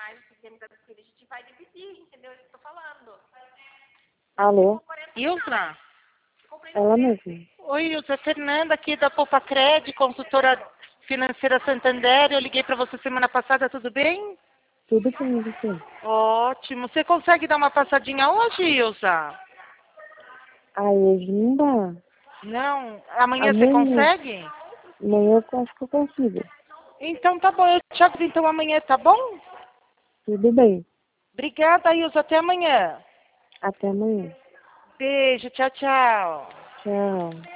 mais, os 60 do filho, a gente vai dividir, entendeu? É isso que eu tô falando. Alô? Ilza? Ela mesma. Oi, Ilza. Fernanda aqui da Poupa Cred, consultora financeira Santander. Eu liguei para você semana passada, tudo bem? Tudo bem, você? Ótimo. Você consegue dar uma passadinha hoje, Ilza? Aí hoje não dá. Não? Amanhã você Amanhã. consegue? Amanhã eu acho que eu consigo. Então tá bom, eu te aviso então amanhã, tá bom? Tudo bem. Obrigada, Ilza. Até amanhã. Até amanhã. Beijo, tchau, tchau. Tchau.